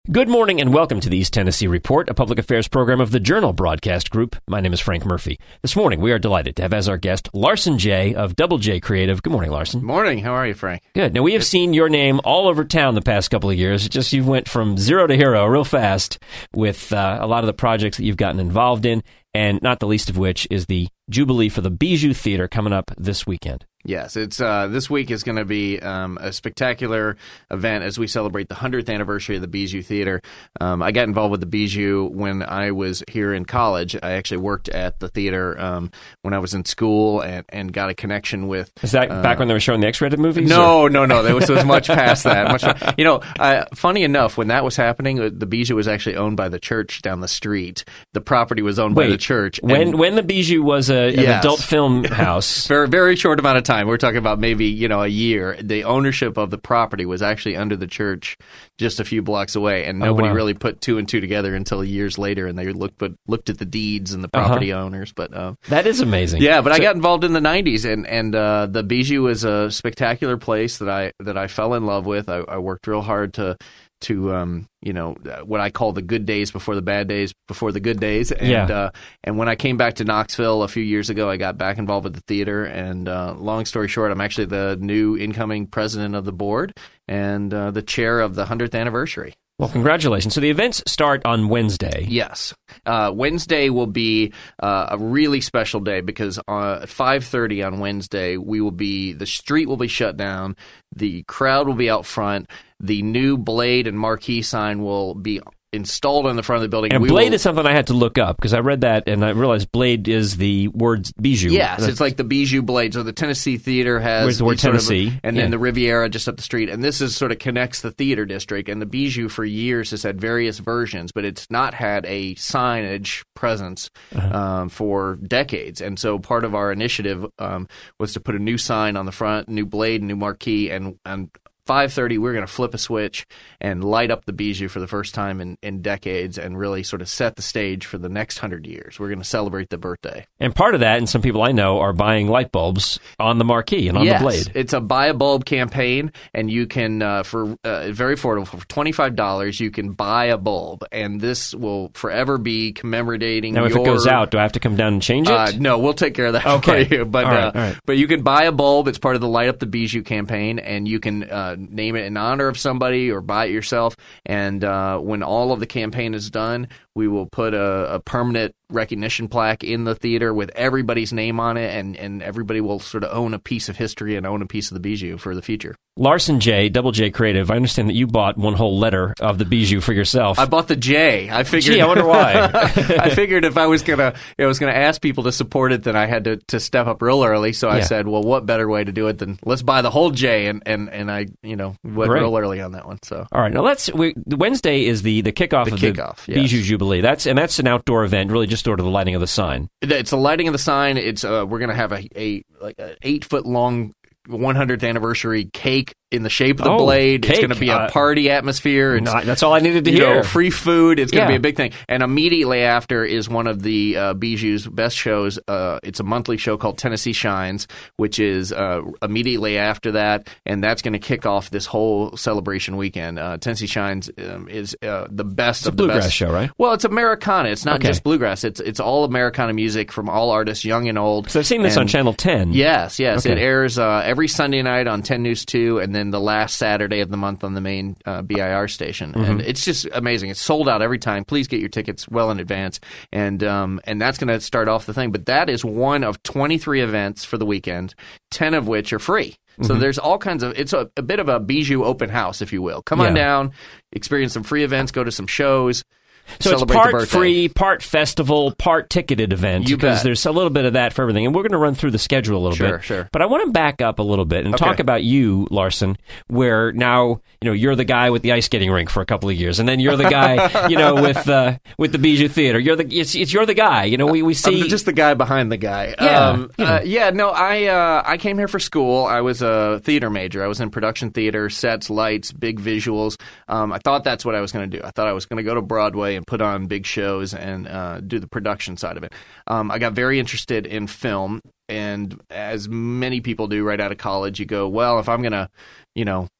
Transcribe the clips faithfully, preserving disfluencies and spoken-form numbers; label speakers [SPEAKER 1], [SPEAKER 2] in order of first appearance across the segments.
[SPEAKER 1] Good morning and welcome to the East Tennessee Report, a public affairs program of the Journal Broadcast Group. My name is Frank Murphy. This morning we are delighted to have as our guest Larson J. of Double J Creative. Good morning, Larson.
[SPEAKER 2] Morning. How are you, Frank?
[SPEAKER 1] Good. Now, we have seen your name all over town the past couple of years. It just you went from zero to hero real fast with uh, a lot of the projects that you've gotten involved in, and not the least of which is the Jubilee for the Bijou Theater coming up this weekend.
[SPEAKER 2] Yes, it's uh, this week is going to be um, a spectacular event as we celebrate the hundredth anniversary of the Bijou Theater. Um, I got involved with the Bijou when I was here in college. I actually worked at the theater um, when I was in school and, and got a connection with...
[SPEAKER 1] Is that uh, back when they were showing the X-rated movies?
[SPEAKER 2] No,
[SPEAKER 1] or?
[SPEAKER 2] no, no. It was, it was much past that. Much, you know, uh, funny enough, when that was happening, the Bijou was actually owned by the church down the street. The property was owned
[SPEAKER 1] Wait,
[SPEAKER 2] by the church.
[SPEAKER 1] When
[SPEAKER 2] and,
[SPEAKER 1] when the Bijou was a, an
[SPEAKER 2] yes.
[SPEAKER 1] adult film house...
[SPEAKER 2] For a very short amount of time. We're talking about maybe, you know, a year. The ownership of the property was actually under the church just a few blocks away, and nobody
[SPEAKER 1] oh, wow.
[SPEAKER 2] really put two and two together until years later, and they looked but looked at the deeds and the property
[SPEAKER 1] uh-huh.
[SPEAKER 2] owners. But uh,
[SPEAKER 1] that is amazing.
[SPEAKER 2] Yeah, but
[SPEAKER 1] so,
[SPEAKER 2] I got involved in the nineties, and and uh, the Bijou is a spectacular place that I that I fell in love with. I, I worked real hard to. to, um, you know, what I call the good days before the bad days before the good days. And
[SPEAKER 1] yeah.
[SPEAKER 2] uh, and when I came back to Knoxville a few years ago, I got back involved with the theater. And uh, long story short, I'm actually the new incoming president of the board and uh, the chair of the hundredth anniversary.
[SPEAKER 1] Well, congratulations. So the events start on Wednesday.
[SPEAKER 2] Yes. Uh, Wednesday will be uh, a really special day because uh, at five thirty on Wednesday, we will be, the street will be shut down, the crowd will be out front, the new Blade and marquee sign will be installed on the front of the building.
[SPEAKER 1] And
[SPEAKER 2] we
[SPEAKER 1] Blade
[SPEAKER 2] will,
[SPEAKER 1] is something I had to look up because I read that and I realized Blade is the word Bijou.
[SPEAKER 2] Yes,
[SPEAKER 1] That's,
[SPEAKER 2] it's like the Bijou Blade. So the Tennessee Theater has
[SPEAKER 1] Where's the word Tennessee?
[SPEAKER 2] Of, and
[SPEAKER 1] yeah.
[SPEAKER 2] then the Riviera just up the street. And this is sort of connects the theater district. And the Bijou for years has had various versions, but it's not had a signage presence uh-huh. um, for decades. And so part of our initiative um, was to put a new sign on the front, new Blade, new marquee, and and five thirty, we're going to flip a switch and light up the Bijou for the first time in, in decades and really sort of set the stage for the next hundred years. We're going to celebrate the birthday.
[SPEAKER 1] And part of that, and some people I know, are buying light bulbs on the marquee and on
[SPEAKER 2] yes,
[SPEAKER 1] the Blade.
[SPEAKER 2] It's a buy a bulb campaign, and you can, uh, for uh, very affordable, for twenty-five dollars, you can buy a bulb, and this will forever be commemorating
[SPEAKER 1] Now, if
[SPEAKER 2] your,
[SPEAKER 1] it goes out, do I have to come down and change it?
[SPEAKER 2] Uh, no, we'll take care of that
[SPEAKER 1] okay.
[SPEAKER 2] for you. But,
[SPEAKER 1] all right,
[SPEAKER 2] uh,
[SPEAKER 1] all right.
[SPEAKER 2] but you can buy a bulb. It's part of the Light Up the Bijou campaign, and you can uh, name it in honor of somebody or buy it yourself. And uh, when all of the campaign is done, we will put a, a permanent recognition plaque in the theater with everybody's name on it, and, and everybody will sort of own a piece of history and own a piece of the Bijou for the future.
[SPEAKER 1] Larson J, Double J Creative, I understand that you bought one whole letter of the Bijou for yourself.
[SPEAKER 2] I bought the J. I figured.
[SPEAKER 1] Gee, I wonder why.
[SPEAKER 2] I figured if I was gonna, I was gonna ask people to support it, then I had to, to step up real early. So I yeah. said, well, what better way to do it than let's buy the whole J, and, and, and I, you know, went
[SPEAKER 1] Great.
[SPEAKER 2] real early on that one. So
[SPEAKER 1] all right, now let's. We, Wednesday is the the kickoff
[SPEAKER 2] the
[SPEAKER 1] of
[SPEAKER 2] kickoff,
[SPEAKER 1] the
[SPEAKER 2] yes.
[SPEAKER 1] Bijou Jubilee. That's and that's an outdoor event, really just sort of the lighting of the sign.
[SPEAKER 2] It's the lighting of the sign. It's uh, we're gonna have a, a like an eight foot long one hundredth anniversary cake in the shape of the
[SPEAKER 1] oh,
[SPEAKER 2] Blade.
[SPEAKER 1] Cake.
[SPEAKER 2] It's going to be a party atmosphere. It's,
[SPEAKER 1] not, that's all I needed to
[SPEAKER 2] you
[SPEAKER 1] hear.
[SPEAKER 2] Know, free food. It's going to
[SPEAKER 1] yeah.
[SPEAKER 2] be a big thing. And immediately after is one of the uh, Bijou's best shows. Uh, it's a monthly show called Tennessee Shines, which is uh, immediately after that, and that's going to kick off this whole celebration weekend. Uh, Tennessee Shines um, is uh, the best
[SPEAKER 1] it's
[SPEAKER 2] of
[SPEAKER 1] a
[SPEAKER 2] the
[SPEAKER 1] bluegrass
[SPEAKER 2] best.
[SPEAKER 1] show, right?
[SPEAKER 2] Well, it's Americana. It's not
[SPEAKER 1] okay.
[SPEAKER 2] just bluegrass. It's it's all Americana music from all artists, young and old.
[SPEAKER 1] So I've seen this
[SPEAKER 2] and,
[SPEAKER 1] on Channel ten.
[SPEAKER 2] Yes, yes.
[SPEAKER 1] Okay.
[SPEAKER 2] It airs uh, every Sunday night on ten News two, and then the last Saturday of the month on the main uh, B I R station. Mm-hmm. And it's just amazing. It's sold out every time. Please get your tickets well in advance. And um, and that's going to start off the thing. But that is one of twenty-three events for the weekend, ten of which are free. So mm-hmm. there's all kinds of, it's a, a bit of a Bijou open house, if you will. Come
[SPEAKER 1] yeah.
[SPEAKER 2] on down, experience some free events, go to some shows.
[SPEAKER 1] So it's part free, part festival, part ticketed event.
[SPEAKER 2] You
[SPEAKER 1] because
[SPEAKER 2] bet.
[SPEAKER 1] There's a little bit of that for everything. And we're going to run through the schedule a little
[SPEAKER 2] sure,
[SPEAKER 1] bit.
[SPEAKER 2] Sure, sure.
[SPEAKER 1] But I want to back up a little bit and
[SPEAKER 2] okay.
[SPEAKER 1] talk about you, Larson, where now, you know, you're the guy with the ice skating rink for a couple of years. And then you're the guy, you know, with uh, with the Bijou Theater. You're the, it's, it's you're the guy. You know, we, we see.
[SPEAKER 2] I'm just the guy behind the guy.
[SPEAKER 1] Yeah.
[SPEAKER 2] Um,
[SPEAKER 1] you know.
[SPEAKER 2] uh, yeah, no, I, uh, I came here for school. I was a theater major. I was in production theater, sets, lights, big visuals. Um, I thought that's what I was going to do. I thought I was going to go to Broadway and put on big shows and uh, do the production side of it. Um, I got very interested in film, and as many people do right out of college, you go, well, if I'm going to, you know,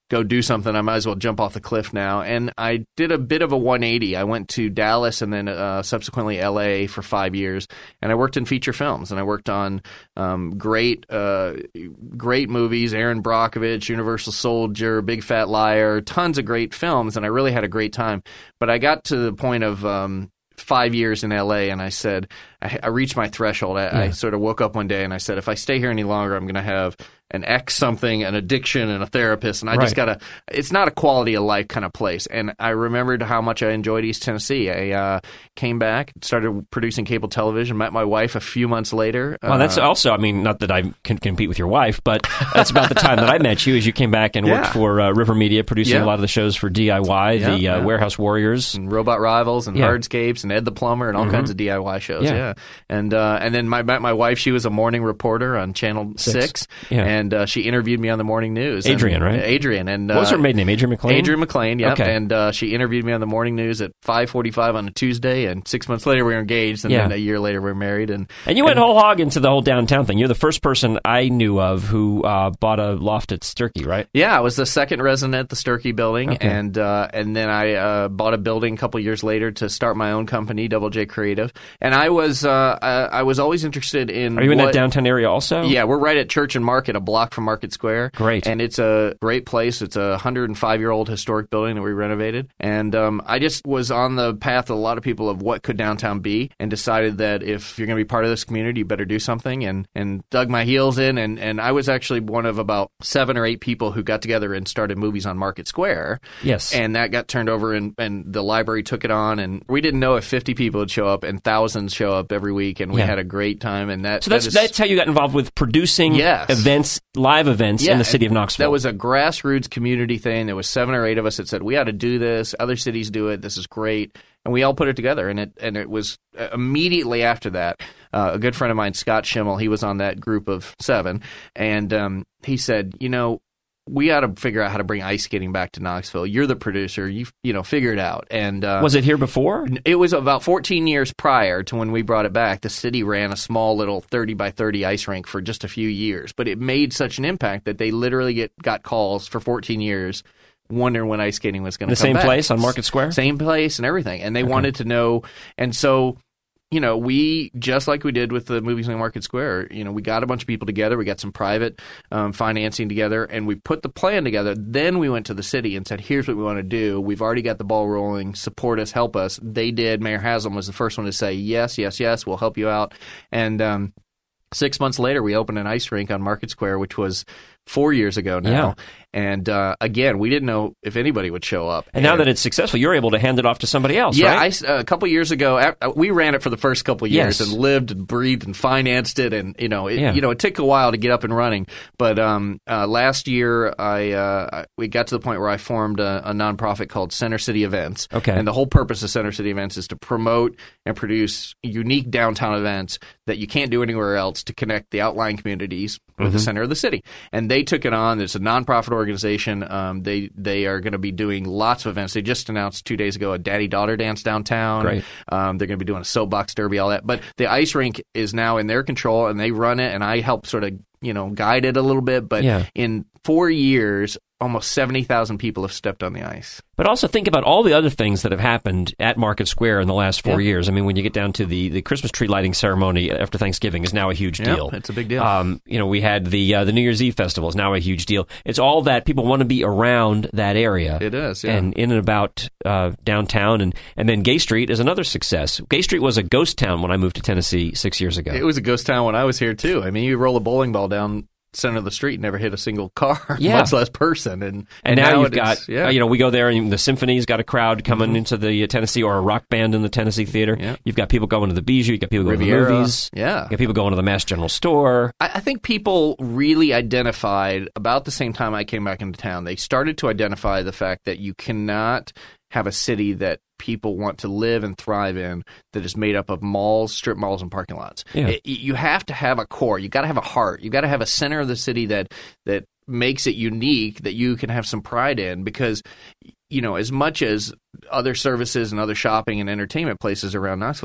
[SPEAKER 2] go do something, I might as well jump off the cliff now. And I did a bit of a one eighty. I went to Dallas and then uh, subsequently L A for five years, and I worked in feature films, and I worked on um, great, uh, great movies, Aaron Brockovich, Universal Soldier, Big Fat Liar, tons of great films, and I really had a great time. But I got to the point of um, five years in L A, and I said, I, I reached my threshold. I, yeah. I sort of woke up one day and I said, if I stay here any longer, I'm going to have an X something, an addiction, and a therapist, and I right. just got to – it's not a quality of life kind of place. And I remembered how much I enjoyed East Tennessee. I uh, came back, started producing cable television, met my wife a few months later.
[SPEAKER 1] Well, uh, that's also – I mean, not that I can compete with your wife, but that's about the time that I met you as you came back and yeah. worked for uh, River Media, producing yeah. a lot of the shows for D I Y, yeah, the uh, yeah. Warehouse Warriors.
[SPEAKER 2] And Robot Rivals and yeah. Hardscapes and Ed the Plumber and all mm-hmm. kinds of D I Y shows, yeah. yeah. And uh, and then I met my wife. She was a morning reporter on Channel six, six. Yeah. and uh, she interviewed me on the morning news.
[SPEAKER 1] Adrian,
[SPEAKER 2] and,
[SPEAKER 1] right?
[SPEAKER 2] Adrian. And,
[SPEAKER 1] what was
[SPEAKER 2] uh,
[SPEAKER 1] her maiden name? Adrian McLean?
[SPEAKER 2] Adrian McLean, yeah.
[SPEAKER 1] Okay.
[SPEAKER 2] And uh, she interviewed me on the morning news at five forty-five on a Tuesday, and six months later we were engaged, and yeah. then a year later we were married. And
[SPEAKER 1] and you went and, whole hog into the whole downtown thing. You're the first person I knew of who uh, bought a loft at Sturkey, right?
[SPEAKER 2] Yeah, I was the second resident at the Sturkey building, okay. and uh, and then I uh, bought a building a couple years later to start my own company, Double J Creative. And I was uh, I, I was always interested in
[SPEAKER 1] Are you in
[SPEAKER 2] what,
[SPEAKER 1] that downtown area also?
[SPEAKER 2] Yeah, we're right at Church and Market, a block from Market Square.
[SPEAKER 1] Great.
[SPEAKER 2] And it's a great place. It's a one hundred five year old historic building that we renovated. And um, I just was on the path of a lot of people of what could downtown be, and decided that if you're going to be part of this community, you better do something, and, and dug my heels in. And, and I was actually one of about seven or eight people who got together and started Movies on Market Square.
[SPEAKER 1] Yes.
[SPEAKER 2] And that got turned over, and, and the library took it on. And we didn't know if fifty people would show up, and thousands show up every week. And we yeah. had a great time. And that
[SPEAKER 1] So that's,
[SPEAKER 2] that is,
[SPEAKER 1] that's how you got involved with producing
[SPEAKER 2] yes.
[SPEAKER 1] events, live events
[SPEAKER 2] yeah.
[SPEAKER 1] in the city of Knoxville.
[SPEAKER 2] That was a grassroots community thing. There was seven or eight of us that said, we ought to do this. Other cities do it. This is great. And we all put it together. And it and it was immediately after that, uh, a good friend of mine, Scott Schimmel, he was on that group of seven. And um, he said, you know, we ought to figure out how to bring ice skating back to Knoxville. You're the producer. You you know, figure it out. And uh,
[SPEAKER 1] was it here before?
[SPEAKER 2] It was about fourteen years prior to when we brought it back. The city ran a small little thirty by thirty ice rink for just a few years. But it made such an impact that they literally get got calls for fourteen years wondering when ice skating was going to come back.
[SPEAKER 1] The same place on Market Square?
[SPEAKER 2] Same place and everything. And they
[SPEAKER 1] okay.
[SPEAKER 2] wanted to know. And so, you know, we, just like we did with the Movies on Market Square, you know, we got a bunch of people together. We got some private um, financing together, and we put the plan together. Then we went to the city and said, here's what we want to do. We've already got the ball rolling. Support us. Help us. They did. Mayor Haslam was the first one to say, yes, yes, yes, we'll help you out. And um, six months later, we opened an ice rink on Market Square, which was four years ago now.
[SPEAKER 1] Yeah.
[SPEAKER 2] And uh, again, we didn't know if anybody would show up.
[SPEAKER 1] And, and now that it's successful, you're able to hand it off to somebody else,
[SPEAKER 2] yeah,
[SPEAKER 1] right?
[SPEAKER 2] Yeah, uh, a couple years ago, we ran it for the first couple years
[SPEAKER 1] yes.
[SPEAKER 2] and lived and breathed and financed it. And, you know, it,
[SPEAKER 1] yeah.
[SPEAKER 2] you know, it took a while to get up and running. But um, uh, last year, I uh, we got to the point where I formed a, a nonprofit called Center City Events.
[SPEAKER 1] Okay.
[SPEAKER 2] And the whole purpose of Center City Events is to promote and produce unique downtown events that you can't do anywhere else to connect the outlying communities with mm-hmm. the center of the city. And they took it on. It's a nonprofit organization. Um, they they are going to be doing lots of events. They just announced two days ago a daddy-daughter dance downtown.
[SPEAKER 1] Great.
[SPEAKER 2] Um, they're going to be doing a soapbox derby, all that. But the ice rink is now in their control, and they run it, and I help sort of, you know, guide it a little bit. But
[SPEAKER 1] yeah.
[SPEAKER 2] in four years, almost seventy thousand people have stepped on the ice.
[SPEAKER 1] But also think about all the other things that have happened at Market Square in the last four
[SPEAKER 2] yeah.
[SPEAKER 1] years. I mean, when you get down to the, the Christmas tree lighting ceremony after Thanksgiving is now a huge
[SPEAKER 2] yeah,
[SPEAKER 1] deal.
[SPEAKER 2] It's a big deal.
[SPEAKER 1] Um, you know, we had the uh, the New Year's Eve festival is now a huge deal. It's all that people want to be around that area.
[SPEAKER 2] It is, yeah.
[SPEAKER 1] And in and about uh, downtown. And, and then Gay Street is another success. Gay Street was a ghost town when I moved to Tennessee six years ago.
[SPEAKER 2] It was a ghost town when I was here, too. I mean, you roll a bowling ball down center of the street, never hit a single car,
[SPEAKER 1] yeah.
[SPEAKER 2] much less person. And,
[SPEAKER 1] and, and now, now you've got,
[SPEAKER 2] yeah.
[SPEAKER 1] uh, you know, we go there and the symphony's got a crowd coming mm-hmm. into the uh, Tennessee, or a rock band in the Tennessee Theater.
[SPEAKER 2] Yeah.
[SPEAKER 1] You've got people going to the Bijou. You've got people going
[SPEAKER 2] Riviera.
[SPEAKER 1] to the movies.
[SPEAKER 2] Yeah.
[SPEAKER 1] You've got people going to the Mass General Store.
[SPEAKER 2] I, I think people really identified about the same time I came back into town. They started to identify the fact that you cannot have a city that people want to live and thrive in that is made up of malls, strip malls, and parking lots.
[SPEAKER 1] Yeah.
[SPEAKER 2] It, you have to have a core. You got to have a heart. You got to have a center of the city that that makes it unique, that you can have some pride in, because, you know, as much as other services and other shopping and entertainment places around Knoxville,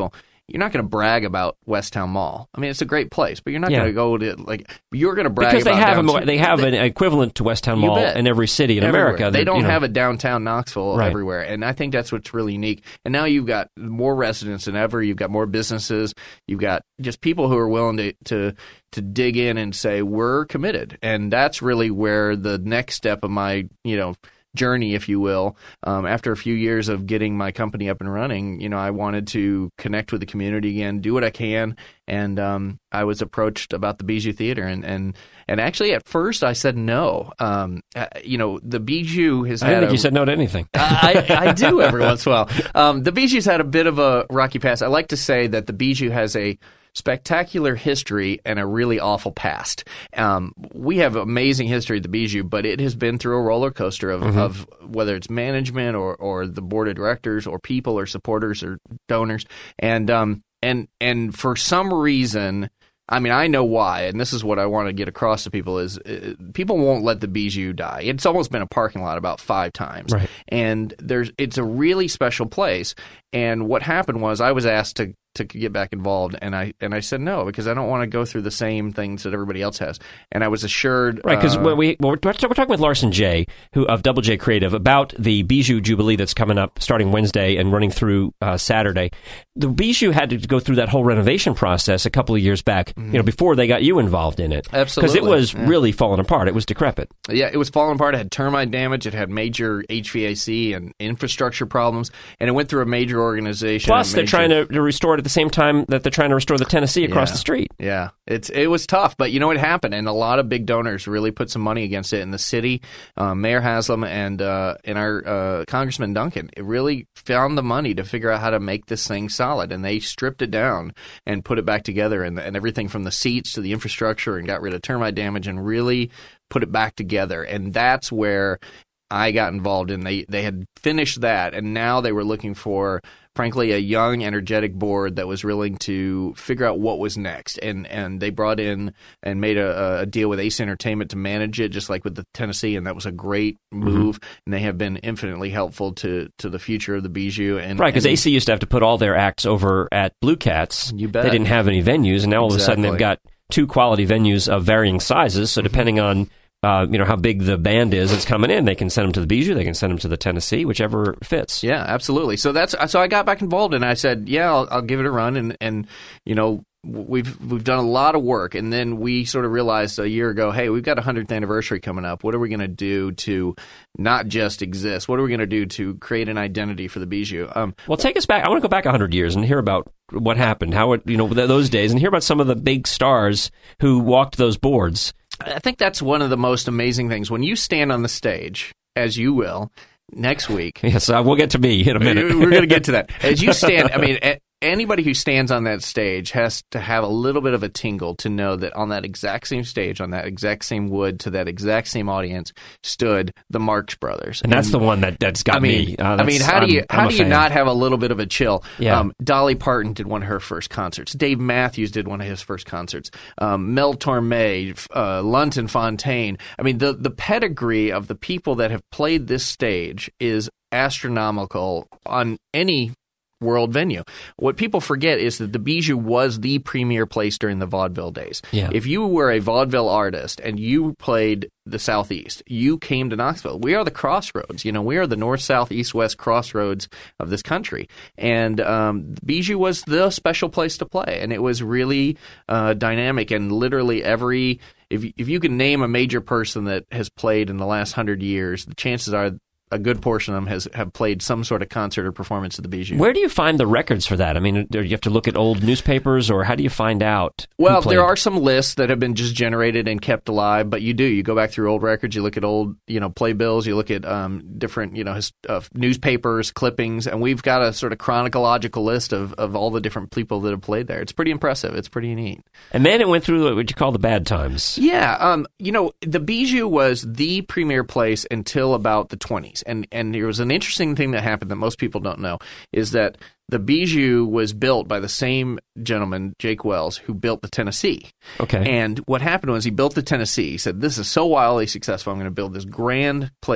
[SPEAKER 2] you're not going to brag about Westtown Mall. I mean, it's a great place, but you're not
[SPEAKER 1] Yeah.
[SPEAKER 2] going to go to like you're going to brag
[SPEAKER 1] because they
[SPEAKER 2] about
[SPEAKER 1] have a,
[SPEAKER 2] downtown.
[SPEAKER 1] they have an equivalent to Westtown Mall
[SPEAKER 2] bet.
[SPEAKER 1] in every city in
[SPEAKER 2] Everywhere.
[SPEAKER 1] America.
[SPEAKER 2] They
[SPEAKER 1] that,
[SPEAKER 2] don't
[SPEAKER 1] you know,
[SPEAKER 2] have a downtown Knoxville
[SPEAKER 1] Right.
[SPEAKER 2] everywhere, and I think that's what's really unique. And now you've got more residents than ever. You've got more businesses. You've got just people who are willing to to to dig in and say we're committed, and that's really where the next step of my you know. journey, if you will. Um, after a few years of getting my company up and running, you know, I wanted to connect with the community again, do what I can, and um, I was approached about the Bijou Theater, and and and actually at first I said no. Um, uh, you know, the Bijou has
[SPEAKER 1] I
[SPEAKER 2] had
[SPEAKER 1] didn't think
[SPEAKER 2] a,
[SPEAKER 1] you said no to anything.
[SPEAKER 2] I, I do every once in a while. Um, the Bijou's had a bit of a rocky past. I like to say that the Bijou has a spectacular history and a really awful past. Um, we have amazing history at the Bijou, but it has been through a roller coaster of, mm-hmm. of whether it's management or, or the board of directors or people or supporters or donors. And um, and and for some reason, I mean, I know why, and this is what I want to get across to people, is uh, people won't let the Bijou die. It's almost been a parking lot about five times.
[SPEAKER 1] Right.
[SPEAKER 2] And there's it's a really special place. And what happened was I was asked to to get back involved, and I and I said no because I don't want to go through the same things that everybody else has. And I was assured,
[SPEAKER 1] right? Because
[SPEAKER 2] uh,
[SPEAKER 1] when we well, we're, we're talking with Larson J, who of Double J Creative, about the Bijou Jubilee that's coming up starting Wednesday and running through uh, Saturday. The Bijou had to go through that whole renovation process a couple of years back, mm-hmm. you know, before they got you involved in it.
[SPEAKER 2] Absolutely,
[SPEAKER 1] because it was
[SPEAKER 2] yeah.
[SPEAKER 1] really falling apart. It was decrepit.
[SPEAKER 2] Yeah, it was falling apart. It had termite damage. It had major H V A C and infrastructure problems, and it went through a major organization.
[SPEAKER 1] Plus,
[SPEAKER 2] major...
[SPEAKER 1] they're trying to, to restore it at the same time that they're trying to restore the Tennessee across
[SPEAKER 2] yeah.
[SPEAKER 1] the street.
[SPEAKER 2] Yeah, it's it was tough, but you know what happened, and a lot of big donors really put some money against it in the city. Uh, Mayor Haslam and uh, and our uh, Congressman Duncan it really found the money to figure out how to make this thing solid, and they stripped it down and put it back together, and, and everything from the seats to the infrastructure, and got rid of termite damage, and really put it back together. And that's where I got involved in. They they had finished that, and now they were looking for, frankly, a young, energetic board that was willing to figure out what was next. And and they brought in and made a, a deal with Ace Entertainment to manage it, just like with the Tennessee, and that was a great move. Mm-hmm. And they have been infinitely helpful to, to the future of the Bijou. And,
[SPEAKER 1] right, because
[SPEAKER 2] and,
[SPEAKER 1] A C used to have to put all their acts over at Blue Cats.
[SPEAKER 2] You bet.
[SPEAKER 1] They didn't have any venues, and now all
[SPEAKER 2] exactly.
[SPEAKER 1] of a sudden they've got two quality venues of varying sizes, so depending on Uh, you know, how big the band is that's coming in, they can send them to the Bijou, they can send them to the Tennessee, whichever fits.
[SPEAKER 2] Yeah, absolutely. So that's so I got back involved, and I said, yeah, I'll, I'll give it a run, and and you know. We've we've done a lot of work, and then we sort of realized a year ago, hey, we've got a hundredth anniversary coming up. What are we going to do to not just exist? What are we going to do to create an identity for the Bijou? Um,
[SPEAKER 1] well, take us back. I want to go back a hundred years and hear about what happened, how it, you know, those days, and hear about some of the big stars who walked those boards.
[SPEAKER 2] I think that's one of the most amazing things when you stand on the stage, as you will next week.
[SPEAKER 1] Yes, uh, we'll get to me in a minute.
[SPEAKER 2] We're going to get to that. As you stand, I mean. At, Anybody who stands on that stage has to have a little bit of a tingle to know that on that exact same stage, on that exact same wood, to that exact same audience, stood the Marx Brothers,
[SPEAKER 1] and that's and, the one that that's got
[SPEAKER 2] I mean,
[SPEAKER 1] me. Uh,
[SPEAKER 2] I mean, how do you
[SPEAKER 1] I'm,
[SPEAKER 2] how
[SPEAKER 1] I'm
[SPEAKER 2] do you
[SPEAKER 1] fan.
[SPEAKER 2] not have a little bit of a chill?
[SPEAKER 1] Yeah.
[SPEAKER 2] Um, Dolly Parton did one of her first concerts. Dave Matthews did one of his first concerts. Um, Mel Torme, uh, Lunton Fontaine. I mean, the the pedigree of the people that have played this stage is astronomical on any world venue. What people forget is that the Bijou was the premier place during the vaudeville days.
[SPEAKER 1] Yeah.
[SPEAKER 2] If you were a vaudeville artist and you played the Southeast, you came to Knoxville. We are the crossroads. You know, we are the north, south, east, west crossroads of this country. And um, Bijou was the special place to play, and it was really uh, dynamic. And literally every if if you can name a major person that has played in the last hundred years, the chances are a good portion of them has have played some sort of concert or performance at the Bijou.
[SPEAKER 1] Where do you find the records for that? I mean, do you have to look at old newspapers, or how do you find out?
[SPEAKER 2] Well, there are some lists that have been just generated and kept alive, but you do. You go back through old records, you look at old, you know, playbills, you look at um, different, you know, his, uh, newspapers, clippings, and we've got a sort of chronological list of, of all the different people that have played there. It's pretty impressive. It's pretty neat.
[SPEAKER 1] And then it went through what you call the bad times.
[SPEAKER 2] Yeah. Um, you know, the Bijou was the premier place until about the twenties. And and there was an interesting thing that happened that most people don't know, is that the Bijou was built by the same gentleman, Jake Wells, who built the Tennessee.
[SPEAKER 1] Okay.
[SPEAKER 2] And what happened was he built the Tennessee. He said, this is so wildly successful, I'm going to build this grand place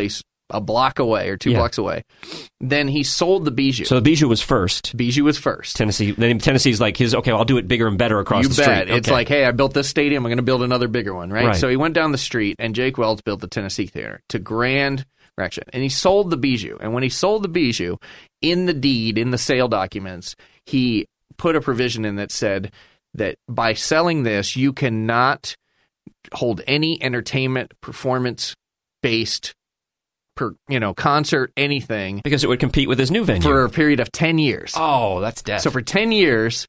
[SPEAKER 2] a block away or two
[SPEAKER 1] Yeah.
[SPEAKER 2] blocks away. Then he sold the Bijou.
[SPEAKER 1] So the Bijou was first.
[SPEAKER 2] Bijou was first.
[SPEAKER 1] Tennessee. Then Tennessee's like his. Okay, I'll do it bigger and better across
[SPEAKER 2] You
[SPEAKER 1] the
[SPEAKER 2] bet.
[SPEAKER 1] street.
[SPEAKER 2] It's
[SPEAKER 1] Okay.
[SPEAKER 2] like, hey, I built this stadium. I'm going to build another bigger one, right?
[SPEAKER 1] Right.
[SPEAKER 2] So he went down the street, and Jake Wells built the Tennessee Theater to grand erection. And he sold the Bijou. And when he sold the Bijou, in the deed, in the sale documents, he put a provision in that said that by selling this, you cannot hold any entertainment, performance-based, per, you know, concert, anything
[SPEAKER 1] because it would compete with his new venue
[SPEAKER 2] for a period of ten years.
[SPEAKER 1] Oh, that's death.
[SPEAKER 2] So for ten years,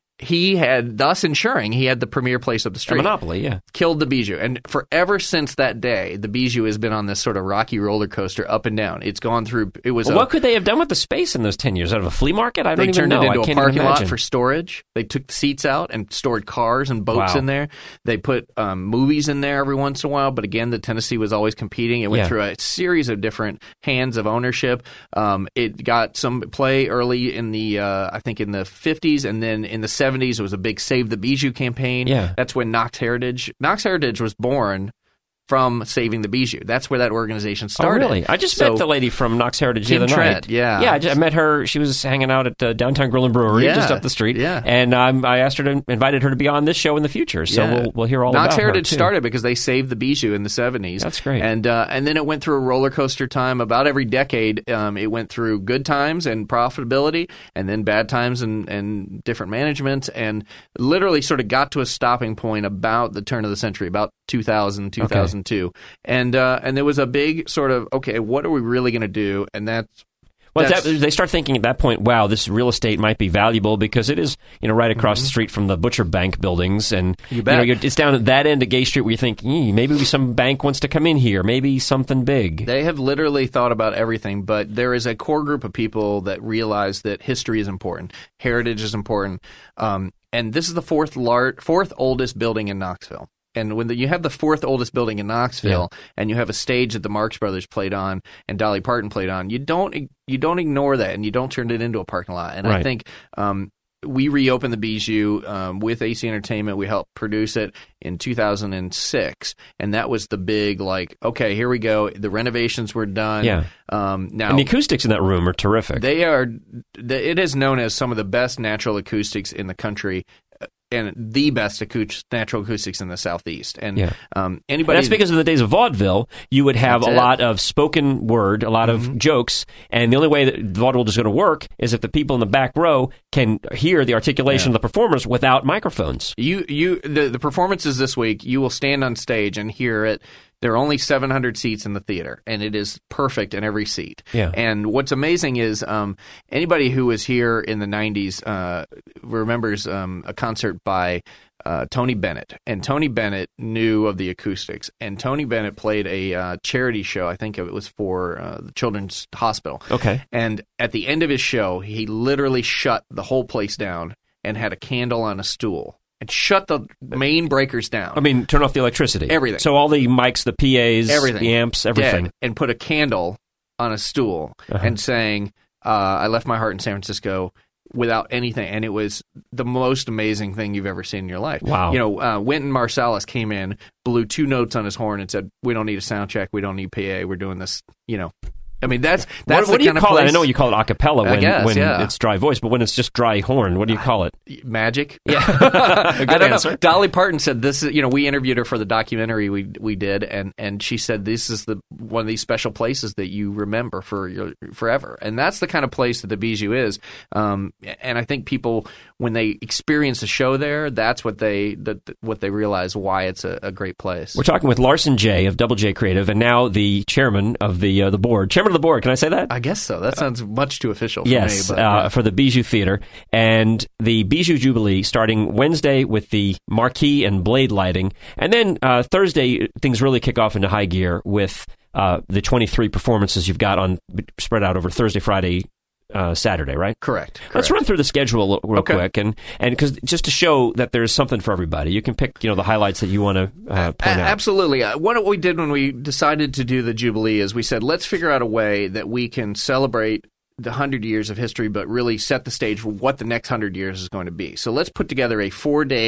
[SPEAKER 2] he had, thus ensuring he had the premier place up the
[SPEAKER 1] a
[SPEAKER 2] street.
[SPEAKER 1] monopoly, yeah.
[SPEAKER 2] Killed the Bijou. And forever since that day, the Bijou has been on this sort of rocky roller coaster up and down. It's gone through, it was
[SPEAKER 1] Well,
[SPEAKER 2] a,
[SPEAKER 1] what could they have done with the space in those ten years? Out of a flea market? I don't
[SPEAKER 2] they
[SPEAKER 1] even
[SPEAKER 2] turned
[SPEAKER 1] know.
[SPEAKER 2] it into
[SPEAKER 1] I
[SPEAKER 2] a
[SPEAKER 1] can't
[SPEAKER 2] parking
[SPEAKER 1] even
[SPEAKER 2] lot
[SPEAKER 1] imagine.
[SPEAKER 2] for storage. They took the seats out and stored cars and boats
[SPEAKER 1] Wow.
[SPEAKER 2] in there. They put um, movies in there every once in a while. But again, the Tennessee was always competing. It went
[SPEAKER 1] Yeah.
[SPEAKER 2] through a series of different hands of ownership. Um, it got some play early in the, uh, I think in the fifties. And then in the seventies, it was a big Save the Bijou campaign.
[SPEAKER 1] Yeah.
[SPEAKER 2] That's when Knox Heritage, Knox Heritage was born from Saving the Bijou. That's where that organization
[SPEAKER 1] Oh,
[SPEAKER 2] started.
[SPEAKER 1] really? I just
[SPEAKER 2] So-
[SPEAKER 1] met the lady from Knox Heritage
[SPEAKER 2] Kim
[SPEAKER 1] the other
[SPEAKER 2] Trent,
[SPEAKER 1] night.
[SPEAKER 2] yeah.
[SPEAKER 1] Yeah, I, just, I met her. She was hanging out at uh, Downtown Grill and Brewery
[SPEAKER 2] Yeah,
[SPEAKER 1] just up the street.
[SPEAKER 2] yeah.
[SPEAKER 1] And um, I asked her to, invited her to be on this show in the future. So
[SPEAKER 2] Yeah.
[SPEAKER 1] we'll, we'll hear all
[SPEAKER 2] Knox
[SPEAKER 1] about
[SPEAKER 2] Heritage
[SPEAKER 1] her, too.
[SPEAKER 2] started because they saved the Bijou in the seventies.
[SPEAKER 1] That's great.
[SPEAKER 2] And uh, and then it went through a roller coaster time. About every decade, um, it went through good times and profitability, and then bad times and, and different management, and literally sort of got to a stopping point about the turn of the century, about two thousand, two thousand two. And uh, and there was a big sort of, okay, what are we really going to do? And that's
[SPEAKER 1] Well,
[SPEAKER 2] That's-
[SPEAKER 1] that, they start thinking at that point, wow, this real estate might be valuable because it is, you know, right across the street from the Butcher Bank buildings, and
[SPEAKER 2] You bet.
[SPEAKER 1] know, you're, it's down at that end of Gay Street where you think, mm, maybe some bank wants to come in here, maybe something big.
[SPEAKER 2] They have literally thought about everything, but there is a core group of people that realize that history is important, heritage is important, um, and this is the fourth lar- fourth oldest building in Knoxville. And when the, you have the fourth oldest building in Knoxville, and you have a stage that the Marx Brothers played on and Dolly Parton played on, you don't you don't ignore that, and you don't turn it into a parking lot. And
[SPEAKER 1] Right.
[SPEAKER 2] I think um, we reopened the Bijou um, with A C Entertainment. We helped produce it in two thousand six, and that was the big, like, okay, here we go. The renovations were done.
[SPEAKER 1] Yeah.
[SPEAKER 2] Um, now
[SPEAKER 1] And the acoustics in that room are terrific.
[SPEAKER 2] they are. It is known as some of the best natural acoustics in the country, and the best acous- natural acoustics in the Southeast. And
[SPEAKER 1] Yeah.
[SPEAKER 2] um,
[SPEAKER 1] And
[SPEAKER 2] anybody
[SPEAKER 1] that's because in the days of vaudeville, you would have
[SPEAKER 2] That's
[SPEAKER 1] a
[SPEAKER 2] it.
[SPEAKER 1] lot of spoken word, a lot
[SPEAKER 2] Mm-hmm.
[SPEAKER 1] of jokes, and the only way that vaudeville is going to work is if the people in the back row can hear the articulation
[SPEAKER 2] Yeah.
[SPEAKER 1] of the performers without microphones.
[SPEAKER 2] You you the, the performances this week, you will stand on stage and hear it. There are only seven hundred seats in the theater, and it is perfect in every seat.
[SPEAKER 1] Yeah.
[SPEAKER 2] And what's amazing is um, anybody who was here in the nineties uh, remembers um, a concert by uh, Tony Bennett. And Tony Bennett knew of the acoustics. And Tony Bennett played a uh, charity show. I think it was for uh, the Children's Hospital.
[SPEAKER 1] Okay.
[SPEAKER 2] And at the end of his show, he literally shut the whole place down and had a candle on a stool and shut the main breakers down.
[SPEAKER 1] I mean, turn off the electricity.
[SPEAKER 2] Everything.
[SPEAKER 1] So all the mics, the P As,
[SPEAKER 2] Everything.
[SPEAKER 1] the amps, everything.
[SPEAKER 2] Dead, and put a candle on a stool
[SPEAKER 1] Uh-huh.
[SPEAKER 2] and saying, uh, I left my heart in San Francisco without anything. And it was the most amazing thing you've ever seen in your life.
[SPEAKER 1] Wow.
[SPEAKER 2] You know, uh, Wynton Marsalis came in, blew two notes on his horn and said, we don't need a sound check. We don't need P A. We're doing this, you know. I mean, that's that's
[SPEAKER 1] what what
[SPEAKER 2] the
[SPEAKER 1] do you
[SPEAKER 2] kind
[SPEAKER 1] call
[SPEAKER 2] of place,
[SPEAKER 1] it? I know you call it a cappella
[SPEAKER 2] I
[SPEAKER 1] when,
[SPEAKER 2] guess,
[SPEAKER 1] when
[SPEAKER 2] yeah.
[SPEAKER 1] it's dry voice, but when it's just dry horn, what do you call it?
[SPEAKER 2] Magic.
[SPEAKER 1] Yeah.
[SPEAKER 2] I
[SPEAKER 1] Good
[SPEAKER 2] don't
[SPEAKER 1] answer.
[SPEAKER 2] know. Dolly Parton said this is, you know, we interviewed her for the documentary we we did, and, and she said this is the one of these special places that you remember for your forever, and that's the kind of place that the Bijou is. Um, and I think people, when they experience a show there, that's what they that what they realize why it's a, a great place.
[SPEAKER 1] We're talking with Larson J of Double J Creative, and now the chairman of the uh, the board. Chairman of the board, can I say that?
[SPEAKER 2] I guess so. That sounds much too official for
[SPEAKER 1] Yes,
[SPEAKER 2] me. But,
[SPEAKER 1] uh,
[SPEAKER 2] yeah.
[SPEAKER 1] for the Bijou Theater. And the Bijou Jubilee starting Wednesday with the marquee and blade lighting. And then uh, Thursday, things really kick off into high gear with uh, the twenty-three performances you've got on spread out over Thursday, Friday, uh, Saturday, right?
[SPEAKER 2] Correct.
[SPEAKER 1] Let's
[SPEAKER 2] correct.
[SPEAKER 1] run through the schedule real
[SPEAKER 2] Okay.
[SPEAKER 1] quick, and and because just to show that there's something for everybody, you can pick you know the highlights that you want to uh, point
[SPEAKER 2] A-
[SPEAKER 1] out.
[SPEAKER 2] Absolutely. Uh, What we did when we decided to do the Jubilee is we said, let's figure out a way that we can celebrate the hundred years of history, but really set the stage for what the next hundred years is going to be. So let's put together a four-day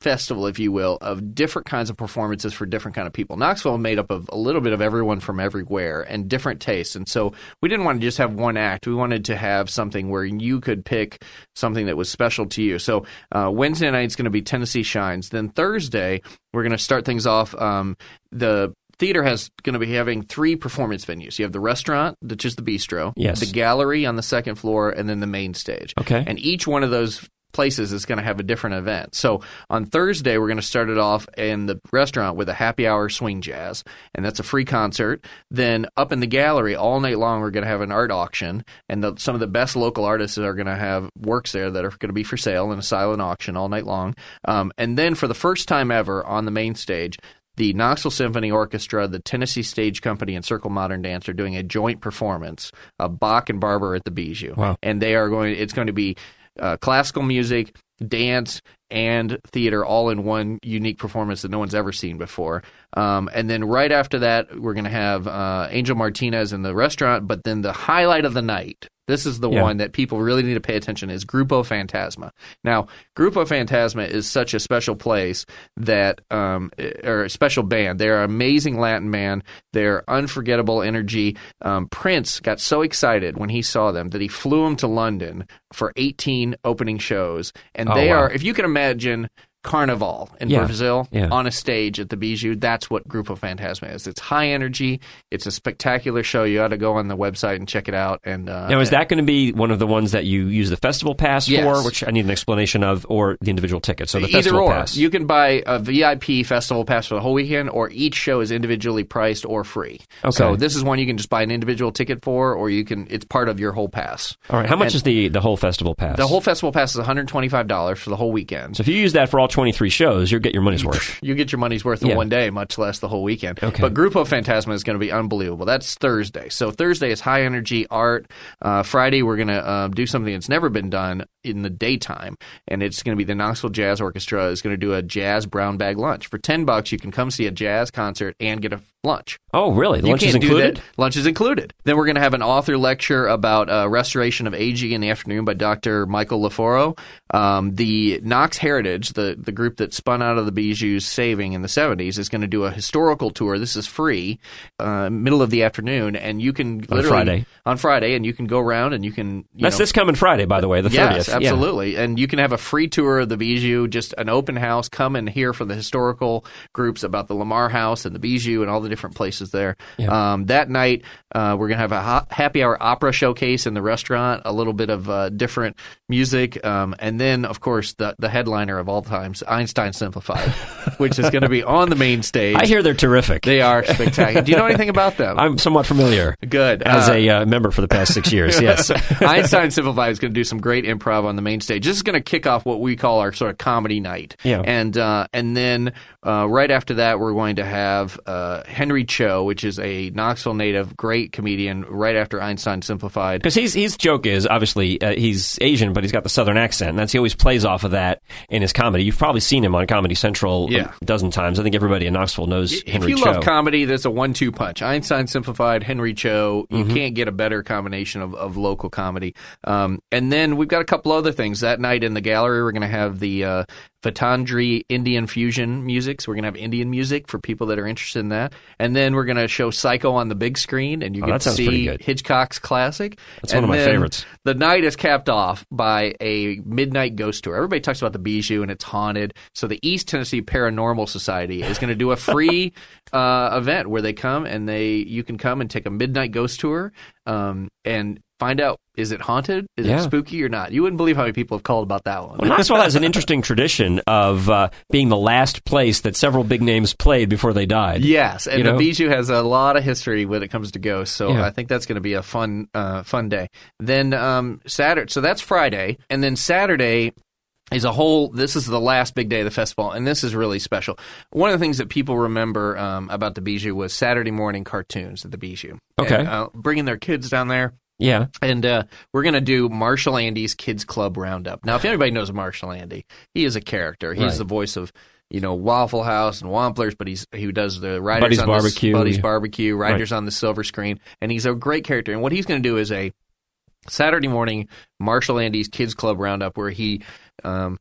[SPEAKER 2] festival, if you will, of different kinds of performances for different kind of people. Knoxville made up of a little bit of everyone from everywhere and different tastes. And so we didn't want to just have one act. We wanted to have something where you could pick something that was special to you. So uh, Wednesday night is going to be Tennessee Shines. Then Thursday, we're going to start things off. Um, the theater has going to be having three performance venues. You have the restaurant, which is the bistro,
[SPEAKER 1] yes.
[SPEAKER 2] the gallery on the second floor, and then the main stage.
[SPEAKER 1] Okay.
[SPEAKER 2] And each one of those places is going to have a different event. So on Thursday, we're going to start it off in the restaurant with a happy hour swing jazz, and that's a free concert. Then up in the gallery all night long, we're going to have an art auction, and the, some of the best local artists are going to have works there that are going to be for sale in a silent auction all night long. Um, and then for the first time ever on the main stage, the Knoxville Symphony Orchestra, the Tennessee Stage Company, and Circle Modern Dance are doing a joint performance of Bach and Barber at the Bijou.
[SPEAKER 1] Wow.
[SPEAKER 2] And they are going. It's going to be Uh, classical music, dance, and theater all in one unique performance that no one's ever seen before. Um, and then right after that, we're going to have uh, Angel Martinez in the restaurant, but then the highlight of the night, this is the
[SPEAKER 1] yeah.
[SPEAKER 2] one that people really need to pay attention, is Grupo Fantasma. Now, Grupo Fantasma is such a special place that, um, or a special band. They're an amazing Latin band. They're unforgettable energy. Um, Prince got so excited when he saw them that he flew them to London for eighteen opening shows. And
[SPEAKER 1] oh,
[SPEAKER 2] they
[SPEAKER 1] wow.
[SPEAKER 2] are, if you can imagine Carnival in
[SPEAKER 1] yeah.
[SPEAKER 2] Brazil
[SPEAKER 1] yeah.
[SPEAKER 2] on a stage at the Bijou, that's what Grupo Fantasma is. It's high energy. It's a spectacular show. You ought to go on the website and check it out. And uh,
[SPEAKER 1] now, is that going to be one of the ones that you use the festival pass
[SPEAKER 2] yes.
[SPEAKER 1] for, which I need an explanation of, or the individual ticket? So the
[SPEAKER 2] Either
[SPEAKER 1] festival
[SPEAKER 2] or.
[SPEAKER 1] pass.
[SPEAKER 2] You can buy a V I P festival pass for the whole weekend, or each show is individually priced or free.
[SPEAKER 1] Okay.
[SPEAKER 2] So this is one you can just buy an individual ticket for, or you can. It's part of your whole pass.
[SPEAKER 1] All right. How much
[SPEAKER 2] and
[SPEAKER 1] is the, the whole festival pass?
[SPEAKER 2] The whole festival pass is one hundred twenty-five dollars for the whole weekend.
[SPEAKER 1] So if you use that for all twenty-three shows, you'll get your money's worth.
[SPEAKER 2] You get your money's worth in
[SPEAKER 1] yeah.
[SPEAKER 2] one day, much less the whole weekend.
[SPEAKER 1] Okay.
[SPEAKER 2] But Grupo Fantasma is going to be unbelievable. That's Thursday. So Thursday is high energy art. Uh, Friday, we're going to uh, do something that's never been done in the daytime, and it's going to be the Knoxville Jazz Orchestra is going to do a jazz brown bag lunch. For ten bucks, you can come see a jazz concert and get a lunch.
[SPEAKER 1] Oh, really? The
[SPEAKER 2] you
[SPEAKER 1] lunch
[SPEAKER 2] can't
[SPEAKER 1] is included?
[SPEAKER 2] Do that. Lunch is included. Then we're going to have an author lecture about uh, restoration of aging in the afternoon by Doctor Michael LaForo. Um, the Knox Heritage, the, the group that spun out of the Bijou's Saving in the seventies, is going to do a historical tour. This is free, uh, middle of the afternoon, and you can literally...
[SPEAKER 1] On Friday.
[SPEAKER 2] On Friday, and you can go around and you can... You
[SPEAKER 1] That's
[SPEAKER 2] know,
[SPEAKER 1] this coming Friday, by the way, the thirtieth.
[SPEAKER 2] Yes, absolutely. Yeah. And you can have a free tour of the Bijou, just an open house. Come and hear from the historical groups about the Lamar House and the Bijou and all the different places there. Yeah. Um, that night, uh, we're going to have a ha- happy hour opera showcase in the restaurant, a little bit of uh, different music, um, and then, of course, the, the headliner of all times, Einstein Simplified, which is going to be on the main stage.
[SPEAKER 1] I hear they're terrific.
[SPEAKER 2] They are spectacular. Do you know anything about them?
[SPEAKER 1] I'm somewhat familiar.
[SPEAKER 2] Good.
[SPEAKER 1] As
[SPEAKER 2] uh,
[SPEAKER 1] a uh, member for the past six years, yes.
[SPEAKER 2] Einstein Simplified is going to do some great improv on the main stage. This is going to kick off what we call our sort of comedy night.
[SPEAKER 1] Yeah.
[SPEAKER 2] And uh, and then uh, right after that, we're going to have uh, Henry Cho, which is a Knoxville native, great comedian, right after Einstein Simplified.
[SPEAKER 1] Because his, his joke is, obviously, uh, he's Asian, but he's got the Southern accent. And that's, he always plays off of that in his comedy. You've probably seen him on Comedy Central
[SPEAKER 2] yeah.
[SPEAKER 1] a dozen times. I think everybody in Knoxville knows
[SPEAKER 2] if
[SPEAKER 1] Henry
[SPEAKER 2] Cho. If
[SPEAKER 1] Cho.
[SPEAKER 2] you love comedy, that's a one two punch. Einstein Simplified, Henry Cho. You
[SPEAKER 1] mm-hmm.
[SPEAKER 2] can't get a better combination of, of local comedy. Um, and then we've got a couple other things. That night in the gallery, we're going to have the uh, Vitandri Indian fusion music. So we're going to have Indian music for people that are interested in that. And then we're going to show Psycho on the big screen, and you
[SPEAKER 1] oh,
[SPEAKER 2] get
[SPEAKER 1] that
[SPEAKER 2] to
[SPEAKER 1] sounds pretty
[SPEAKER 2] see
[SPEAKER 1] good.
[SPEAKER 2] Hitchcock's classic.
[SPEAKER 1] That's
[SPEAKER 2] and
[SPEAKER 1] one of my
[SPEAKER 2] then
[SPEAKER 1] favorites.
[SPEAKER 2] The night is capped off by a midnight ghost tour. Everybody talks about the Bijou, and it's haunted. So the East Tennessee Paranormal Society is going to do a free uh, event where they come and they you can come and take a midnight ghost tour um, and find out, is it haunted? Is
[SPEAKER 1] yeah.
[SPEAKER 2] it spooky or not? You wouldn't believe how many people have called about that one.
[SPEAKER 1] Well, Knoxville has an interesting tradition of uh, being the last place that several big names played before they died.
[SPEAKER 2] Yes, and
[SPEAKER 1] you
[SPEAKER 2] the
[SPEAKER 1] know?
[SPEAKER 2] Bijou has a lot of history when it comes to ghosts, so
[SPEAKER 1] yeah.
[SPEAKER 2] I think that's going to be a fun, uh, fun day. Then um, Saturday, so that's Friday, and then Saturday is a whole, this is the last big day of the festival, and this is really special. One of the things that people remember um, about the Bijou was Saturday morning cartoons at the Bijou.
[SPEAKER 1] Okay.
[SPEAKER 2] And, uh, bringing their kids down there.
[SPEAKER 1] Yeah.
[SPEAKER 2] And uh, we're going to do Marshall Andy's Kids Club Roundup. Now, if anybody knows Marshall Andy, he is a character. He's
[SPEAKER 1] right.
[SPEAKER 2] the voice of, you know, Waffle House and Wamplers, but he's he does the Riders
[SPEAKER 1] Buddy's
[SPEAKER 2] on
[SPEAKER 1] Barbecue.
[SPEAKER 2] the Buddy's Barbecue, Riders
[SPEAKER 1] right.
[SPEAKER 2] on the Silver Screen, and he's a great character. And what he's going to do is a Saturday morning Marshall Andy's Kids Club Roundup where he um,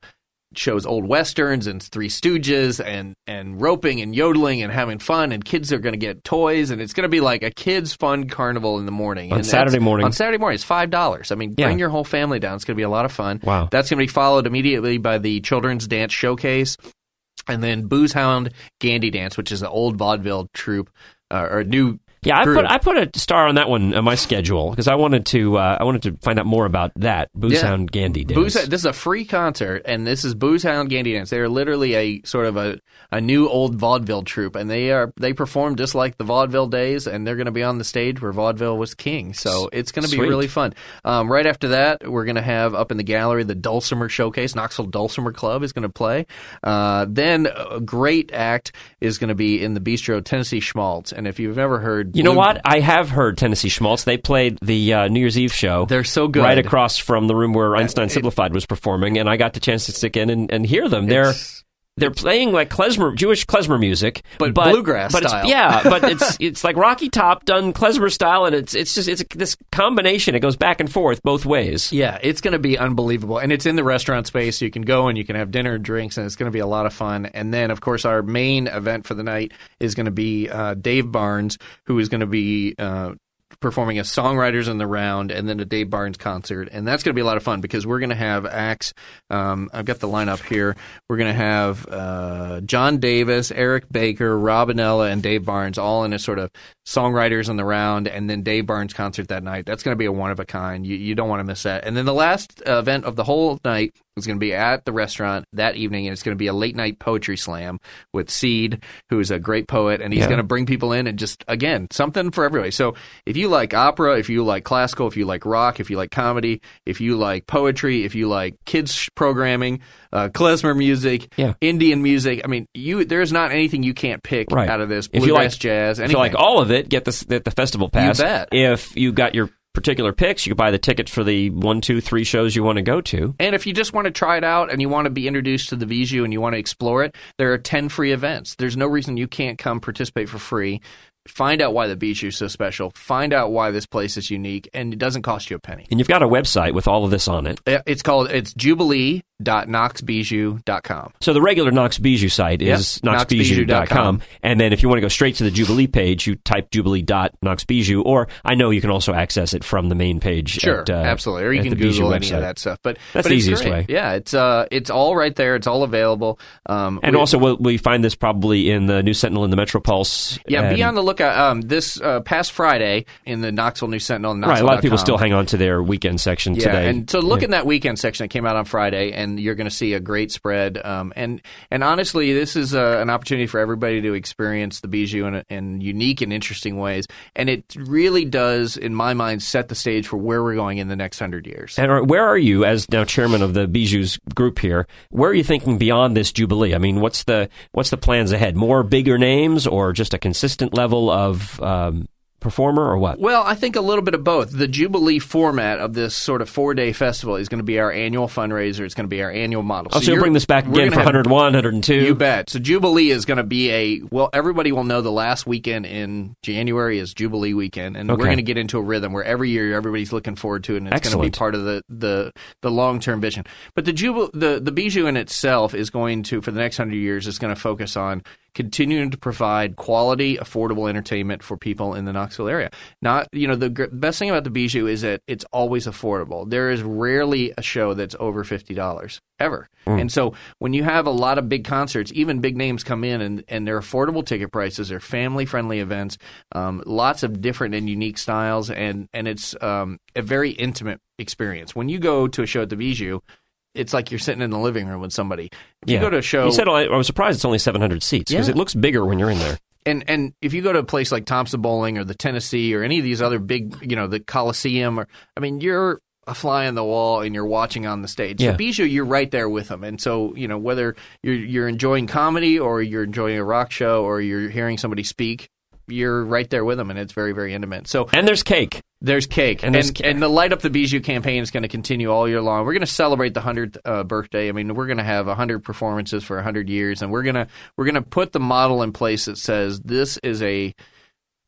[SPEAKER 2] shows old westerns and Three Stooges and and roping and yodeling and having fun, and kids are going to get toys, and it's going to be like a kids' fun carnival in the morning.
[SPEAKER 1] On
[SPEAKER 2] and
[SPEAKER 1] Saturday morning.
[SPEAKER 2] On Saturday morning, it's five dollars. I mean,
[SPEAKER 1] Yeah.
[SPEAKER 2] bring your whole family down. It's going to be a lot of fun.
[SPEAKER 1] Wow.
[SPEAKER 2] That's going to be followed immediately by the Children's Dance Showcase, and then Booze Hound Gandy Dance, which is an old vaudeville troupe, uh, or a new
[SPEAKER 1] Yeah, I
[SPEAKER 2] group.
[SPEAKER 1] put I put a star on that one on my schedule because I wanted to uh, I wanted to find out more about that Booze
[SPEAKER 2] Yeah.
[SPEAKER 1] Hound Gandy Dance.
[SPEAKER 2] Booze, this is a free concert, and this is Booze Hound Gandy Dance. They are literally a sort of a, a new old vaudeville troupe, and they are they perform just like the vaudeville days, and they're going to be on the stage where vaudeville was king. So it's going to be
[SPEAKER 1] Sweet.
[SPEAKER 2] really fun. Um, right after that, we're going to have up in the gallery the Dulcimer Showcase. Knoxville Dulcimer Club is going to play. Uh, then a great act is going to be in the Bistro Tennessee Schmaltz, and if you've never heard,
[SPEAKER 1] You know
[SPEAKER 2] Blue-
[SPEAKER 1] what? I have heard Tennessee Schmaltz. They played the uh, New Year's Eve show.
[SPEAKER 2] They're so good.
[SPEAKER 1] Right across from the room where Einstein
[SPEAKER 2] it-
[SPEAKER 1] Simplified was performing, and I got the chance to stick in and, and hear them. They're
[SPEAKER 2] It's-
[SPEAKER 1] they're playing like klezmer, Jewish klezmer music,
[SPEAKER 2] But bluegrass
[SPEAKER 1] but
[SPEAKER 2] style.
[SPEAKER 1] It's, yeah, but it's it's like Rocky Top done klezmer style, and it's it's just it's a, this combination. It goes back and forth both ways.
[SPEAKER 2] Yeah, it's going to be unbelievable. And it's in the restaurant space. So you can go and you can have dinner and drinks, and it's going to be a lot of fun. And then, of course, our main event for the night is going to be uh, Dave Barnes, who is going to be uh, performing as Songwriters in the Round, and then a Dave Barnes concert. And that's going to be a lot of fun because we're going to have acts. Um, I've got the lineup here. We're going to have uh, John Davis, Eric Baker, Robinella, and Dave Barnes all in a sort of Songwriters in the Round, and then Dave Barnes concert that night. That's going to be a one of a kind. You, you don't want to miss that. And then the last uh, event of the whole night is going to be at the restaurant that evening, and it's going to be a late night poetry slam with Seed, who is a great poet, and he's
[SPEAKER 1] Yeah.
[SPEAKER 2] going to bring people in and just, again, something for everybody. So if you like opera, if you like classical, if you like rock, if you like comedy, if you like poetry, if you like kids programming, uh, klezmer music,
[SPEAKER 1] Yeah.
[SPEAKER 2] Indian music, I mean, you there's not anything you can't pick
[SPEAKER 1] Right.
[SPEAKER 2] out of this.
[SPEAKER 1] If you
[SPEAKER 2] Bluegrass,
[SPEAKER 1] like
[SPEAKER 2] jazz,
[SPEAKER 1] If
[SPEAKER 2] anything.
[SPEAKER 1] you like all of it, get the get the festival pass.
[SPEAKER 2] bet.
[SPEAKER 1] If you got your particular picks, you can buy the tickets for the one, two, three shows you want to go to.
[SPEAKER 2] And if you just want to try it out and you want to be introduced to the Bijou and you want to explore it, there are ten free events. There's no reason you can't come participate for free. Find out why the Bijou is so special. Find out why this place is unique, and it doesn't cost you a penny.
[SPEAKER 1] And you've got a website with all of this on it.
[SPEAKER 2] It's called it's jubilee dot knox bijou dot com.
[SPEAKER 1] So the regular Knox Bijou site is
[SPEAKER 2] Yep,
[SPEAKER 1] knox bijou dot com. And then if you want to go straight to the Jubilee page, you type jubilee dot knox bijou, or I know you can also access it from the main page.
[SPEAKER 2] Sure,
[SPEAKER 1] at, uh,
[SPEAKER 2] absolutely. Or you
[SPEAKER 1] at
[SPEAKER 2] can
[SPEAKER 1] the Bijou
[SPEAKER 2] Google any
[SPEAKER 1] website.
[SPEAKER 2] of that stuff. But
[SPEAKER 1] That's
[SPEAKER 2] but
[SPEAKER 1] the
[SPEAKER 2] it's
[SPEAKER 1] easiest
[SPEAKER 2] great.
[SPEAKER 1] way.
[SPEAKER 2] Yeah, it's uh, it's all right there. It's all available. Um,
[SPEAKER 1] And
[SPEAKER 2] we-
[SPEAKER 1] also, we'll, we find this probably in the News Sentinel and the Metro Pulse.
[SPEAKER 2] yeah,
[SPEAKER 1] and,
[SPEAKER 2] be on the lookout. Um, this uh, past Friday in the Knoxville News Sentinel. And
[SPEAKER 1] Right, a lot of people
[SPEAKER 2] Knoxville dot com.
[SPEAKER 1] still hang on to their weekend section
[SPEAKER 2] Yeah,
[SPEAKER 1] today.
[SPEAKER 2] and so look in that weekend section that came out on Friday, and you're going to see a great spread. Um, and and honestly, this is uh, an opportunity for everybody to experience the Bijou in, in unique and interesting ways. And it really does, in my mind, set the stage for where we're going in the next hundred years.
[SPEAKER 1] And are- where are you, as now chairman of the Bijou's group here, where are you thinking beyond this Jubilee? I mean, what's the what's the plans ahead? More bigger names or just a consistent level of um, performer or what?
[SPEAKER 2] Well, I think a little bit of both. The Jubilee format of this sort of four-day festival is going to be our annual fundraiser. It's going to be our annual model.
[SPEAKER 1] Oh, so you'll
[SPEAKER 2] you're-
[SPEAKER 1] bring this back
[SPEAKER 2] we're
[SPEAKER 1] again
[SPEAKER 2] gonna
[SPEAKER 1] for
[SPEAKER 2] have-
[SPEAKER 1] one hundred one, one hundred two?
[SPEAKER 2] You bet. So Jubilee is going to be a, well, everybody will know the last weekend in January is Jubilee weekend, and
[SPEAKER 1] Okay.
[SPEAKER 2] we're going to get into a rhythm where every year everybody's looking forward to it, and it's going to be
[SPEAKER 1] Excellent.
[SPEAKER 2] part of the, the, the long-term vision. But the Jubil- the the Bijou in itself is going to, for the next hundred years, is going to focus on continuing to provide quality, affordable entertainment for people in the Knoxville area. Not, you know, the gr- best thing about the Bijou is that it's always affordable. There is rarely a show that's over fifty dollars, ever.
[SPEAKER 1] Mm.
[SPEAKER 2] And so when you have a lot of big concerts, even big names come in and, and they're affordable ticket prices, they're family-friendly events, um, lots of different and unique styles, and, and it's um, a very intimate experience. When you go to a show at the Bijou, it's like you're sitting in the living room with somebody. If
[SPEAKER 1] Yeah.
[SPEAKER 2] you go to a show...
[SPEAKER 1] You said, I I was surprised it's only seven hundred seats because
[SPEAKER 2] Yeah.
[SPEAKER 1] it looks bigger when you're in there.
[SPEAKER 2] And and if you go to a place like Thompson Bowling or the Tennessee or any of these other big, you know, the Coliseum, or I mean, you're a fly on the wall and you're watching on the stage.
[SPEAKER 1] Yeah.
[SPEAKER 2] The Bijou, you're right there with them. And so, you know, whether you're you're enjoying comedy or you're enjoying a rock show or you're hearing somebody speak, you're right there with them, and it's very, very intimate. So
[SPEAKER 1] And there's cake.
[SPEAKER 2] there's cake,
[SPEAKER 1] And
[SPEAKER 2] and
[SPEAKER 1] there's
[SPEAKER 2] and,
[SPEAKER 1] ca-
[SPEAKER 2] the Light Up the Bijou campaign is going to continue all year long. We're going to celebrate the hundredth uh, birthday. I mean, we're going to have a hundred performances for a hundred years, and we're gonna we're gonna put the model in place that says this is a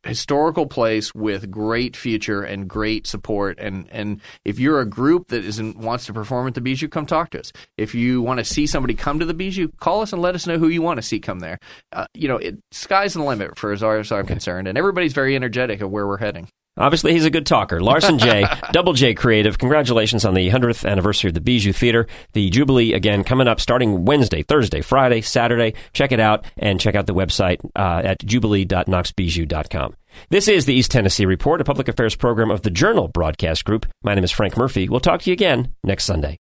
[SPEAKER 2] historical place with great future and great support. And, and if you're a group that isn't wants to perform at the Bijou, come talk to us. If you want to see somebody come to the Bijou, call us and let us know who you want to see come there. Uh, you know, it, sky's the limit for as far as I'm concerned, and everybody's very energetic of where we're heading.
[SPEAKER 1] Obviously, he's a good talker. Larson J, Double J Creative, congratulations on the hundredth anniversary of the Bijou Theater. The Jubilee, again, coming up starting Wednesday, Thursday, Friday, Saturday. Check it out, and check out the website uh, at jubilee dot knox bijou dot com. This is the East Tennessee Report, a public affairs program of the Journal Broadcast Group. My name is Frank Murphy. We'll talk to you again next Sunday.